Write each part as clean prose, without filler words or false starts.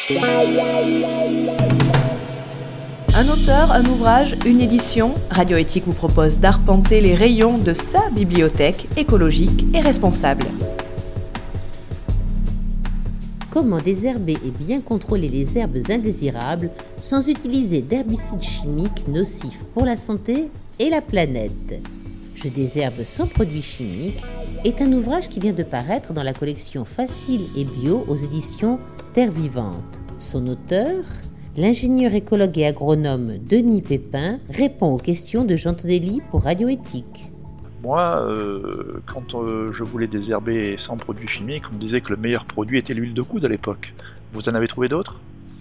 Un auteur, un ouvrage, une édition, Radio Éthique vous propose d'arpenter les rayons de sa bibliothèque écologique et responsable. Comment désherber et bien contrôler les herbes indésirables sans utiliser d'herbicides chimiques nocifs pour la santé et la planète. Je désherbe sans produits chimiques est un ouvrage qui vient de paraître dans la collection Facile et Bio aux éditions Terre Vivante. Son auteur, l'ingénieur écologue et agronome Denis Pépin, répond aux questions de Jean Tonelli pour Radio Éthique. Moi, quand je voulais désherber sans produits chimiques, on me disait que le meilleur produit était l'huile de coude à l'époque. Vous en avez trouvé d'autres ?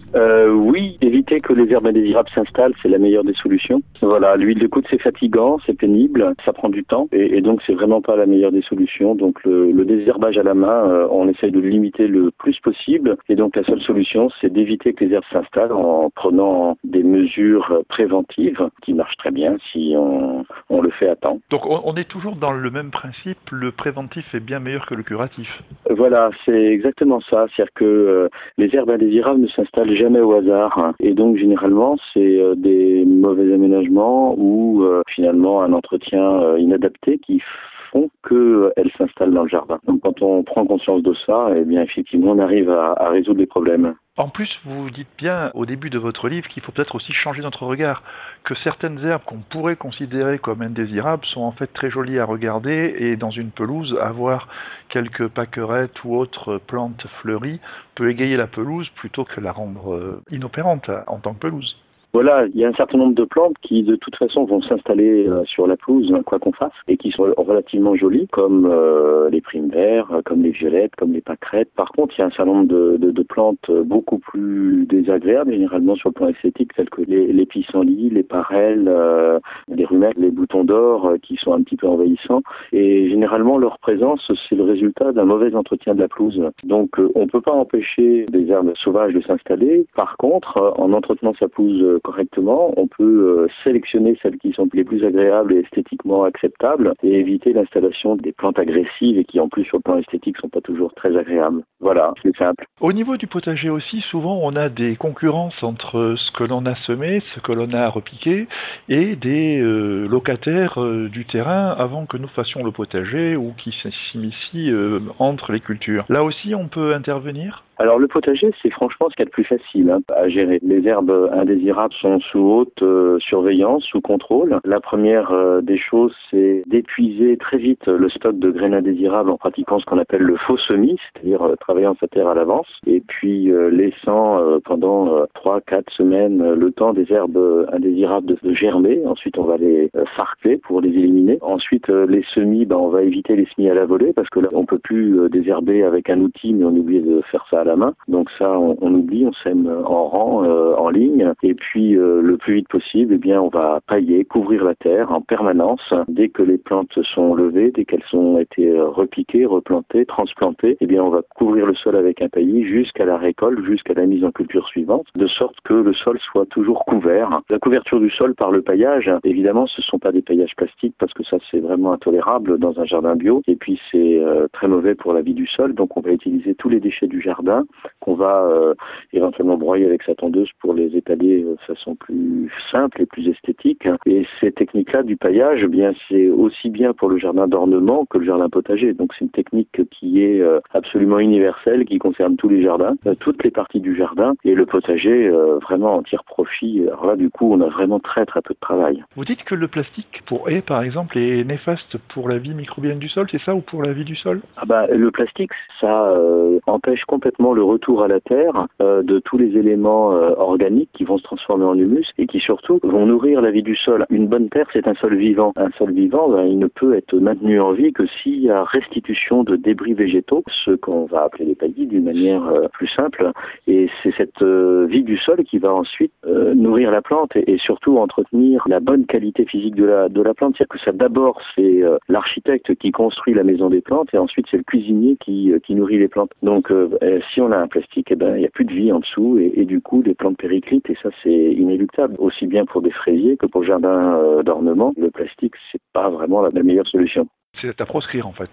Oui, éviter que les herbes indésirables s'installent, c'est la meilleure des solutions. Voilà, l'huile de coude c'est fatigant, c'est pénible, ça prend du temps et donc c'est vraiment pas la meilleure des solutions. Donc le désherbage à la main, on essaye de le limiter le plus possible et donc la seule solution c'est d'éviter que les herbes s'installent en prenant des mesures préventives qui marchent très bien si on le fait à temps. Donc on est toujours dans le même principe, le préventif est bien meilleur que le curatif. Voilà, c'est exactement ça, c'est-à-dire que les herbes indésirables ne s'installent jamais au hasard et donc généralement c'est des mauvais aménagements ou finalement un entretien inadapté qui font qu'elles s'installent dans le jardin. Donc quand on prend conscience de ça, eh bien effectivement on arrive à résoudre les problèmes. En plus, vous dites bien au début de votre livre qu'il faut peut-être aussi changer notre regard, que certaines herbes qu'on pourrait considérer comme indésirables sont en fait très jolies à regarder et dans une pelouse, avoir quelques pâquerettes ou autres plantes fleuries peut égayer la pelouse plutôt que la rendre inopérante en tant que pelouse. Voilà, il y a un certain nombre de plantes qui de toute façon vont s'installer sur la pelouse, quoi qu'on fasse, et qui sont relativement jolies, comme les primevères, comme les violettes, comme les pâquerettes. Par contre, il y a un certain nombre de plantes beaucoup plus désagréables, généralement sur le plan esthétique, telles que les pissenlits, les parelles, les rumettes, les boutons d'or, qui sont un petit peu envahissants. Et généralement, leur présence, c'est le résultat d'un mauvais entretien de la pelouse. Donc, on ne peut pas empêcher des herbes sauvages de s'installer. Par contre, en entretenant sa pelouse correctement, on peut sélectionner celles qui sont les plus agréables et esthétiquement acceptables et éviter l'installation des plantes agressives et qui en plus sur le plan esthétique sont pas toujours très agréables. Voilà, c'est simple. Au niveau du potager aussi, souvent on a des concurrences entre ce que l'on a semé, ce que l'on a repiqué et des locataires du terrain avant que nous fassions le potager ou qui s'immiscient entre les cultures. Là aussi on peut intervenir ? Alors le potager, c'est franchement ce qu'il y a de plus facile à gérer. Les herbes indésirables sont sous haute surveillance, sous contrôle. La première des choses, c'est d'épuiser très vite le stock de graines indésirables en pratiquant ce qu'on appelle le faux semis, c'est-à-dire travaillant sa terre à l'avance, et puis laissant pendant 3-4 semaines le temps des herbes indésirables de germer. Ensuite, on va les farcler pour les éliminer. Ensuite, les semis, on va éviter les semis à la volée parce que là, on peut plus désherber avec un outil, mais on oublie de faire ça à la main. Donc ça, on oublie, on sème en rang, en ligne. Et puis, le plus vite possible, eh bien, on va pailler, couvrir la terre en permanence. Dès que les plantes sont levées, dès qu'elles ont été repiquées, replantées, transplantées, eh bien, on va couvrir le sol avec un paillis jusqu'à la récolte, jusqu'à la mise en culture suivante, de sorte que le sol soit toujours couvert. La couverture du sol par le paillage, évidemment, ce ne sont pas des paillages plastiques parce que ça, c'est vraiment intolérable dans un jardin bio. Et puis, c'est très mauvais pour la vie du sol. Donc, on va utiliser tous les déchets du jardin qu'on va éventuellement broyer avec sa tondeuse pour les étaler de façon plus simple et plus esthétique. Et ces techniques-là du paillage, eh bien, c'est aussi bien pour le jardin d'ornement que le jardin potager. Donc c'est une technique qui est absolument universelle, qui concerne tous les jardins, toutes les parties du jardin, et le potager vraiment en tire profit. Alors là, du coup, on a vraiment très très peu de travail. Vous dites que le plastique pour haies, par exemple, est néfaste pour la vie microbienne du sol, c'est ça, ou pour la vie du sol ? Le plastique, ça empêche complètement le retour à la terre de tous les éléments organiques qui vont se transformer en humus et qui surtout vont nourrir la vie du sol. Une bonne terre, c'est un sol vivant. Un sol vivant, il ne peut être maintenu en vie que s'il y a restitution de débris végétaux, ce qu'on va appeler les paillis d'une manière plus simple. Et c'est cette vie du sol qui va ensuite nourrir la plante et surtout entretenir la bonne qualité physique de la plante. C'est-à-dire que ça, d'abord, c'est l'architecte qui construit la maison des plantes et ensuite c'est le cuisinier qui nourrit les plantes. Donc si on a un plastique, il n'y a plus de vie en dessous et du coup les plantes périclitent et ça c'est inéluctable. Aussi bien pour des fraisiers que pour le jardin d'ornement, le plastique c'est pas vraiment la meilleure solution. C'est à proscrire en fait.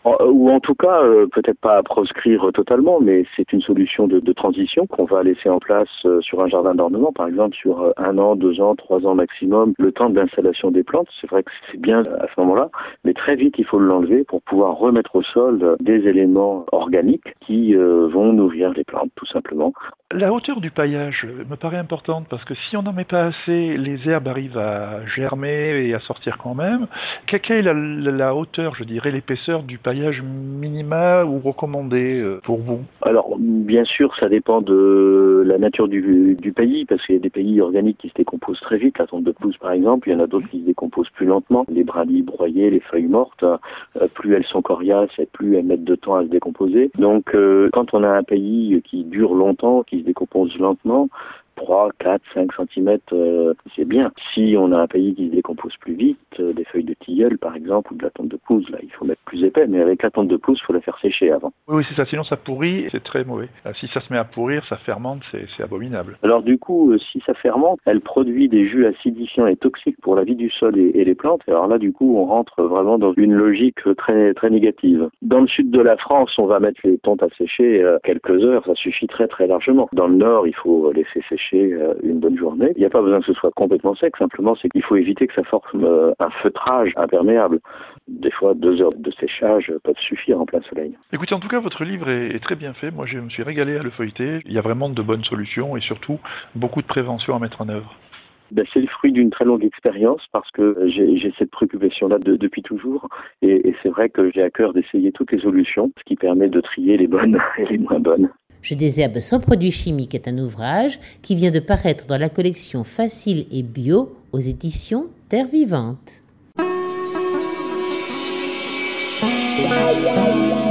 Ou en tout cas, peut-être pas à proscrire totalement, mais c'est une solution de transition qu'on va laisser en place sur un jardin d'ornement, par exemple sur 1 an, 2 ans, 3 ans maximum, le temps de l'installation des plantes. C'est vrai que c'est bien à ce moment-là, mais très vite il faut l'enlever pour pouvoir remettre au sol des éléments organiques qui vont nourrir les plantes tout simplement. La hauteur du paillage me paraît importante parce que si on n'en met pas assez, les herbes arrivent à germer et à sortir quand même. Quelle est la hauteur, je dirais, l'épaisseur du paillage minima ou recommandé pour vous? Alors, bien sûr, ça dépend de la nature du pays, parce qu'il y a des pays organiques qui se décomposent très vite, la tombe de pelouse par exemple, il y en a d'autres qui se décomposent plus lentement. Les brindilles broyées, les feuilles mortes, plus elles sont coriaces et plus elles mettent de temps à se décomposer. Donc, quand on a un pays qui dure longtemps, qui se décompose lentement, 3, 4, 5 cm, c'est bien. Si on a un pays qui se décompose plus vite, des feuilles de tilleul par exemple, ou de la tombe de pelouse, là il faut mettre plus épais, mais avec la tombe de pelouse, il faut la faire sécher avant. Oui, c'est ça, sinon ça pourrit, c'est très mauvais. Si ça se met à pourrir, ça fermente, c'est abominable. Alors du coup, si ça fermente, elle produit des jus acidifiants et toxiques pour la vie du sol et les plantes, et alors là du coup, on rentre vraiment dans une logique très, très négative. Dans le sud de la France, on va mettre les tontes à sécher quelques heures, ça suffit très très largement. Dans le nord, il faut laisser sécher une bonne journée. Il n'y a pas besoin que ce soit complètement sec, simplement c'est qu'il faut éviter que ça forme un feutrage imperméable. Des fois, 2 heures de séchage peuvent suffire en plein soleil. Écoutez, en tout cas, votre livre est très bien fait. Moi, je me suis régalé à le feuilleter. Il y a vraiment de bonnes solutions et surtout beaucoup de prévention à mettre en œuvre. C'est le fruit d'une très longue expérience parce que j'ai cette préoccupation-là depuis toujours et c'est vrai que j'ai à cœur d'essayer toutes les solutions, ce qui permet de trier les bonnes et les moins bonnes. Je désherbe sans produits chimiques est un ouvrage qui vient de paraître dans la collection Facile et Bio aux éditions Terre Vivante.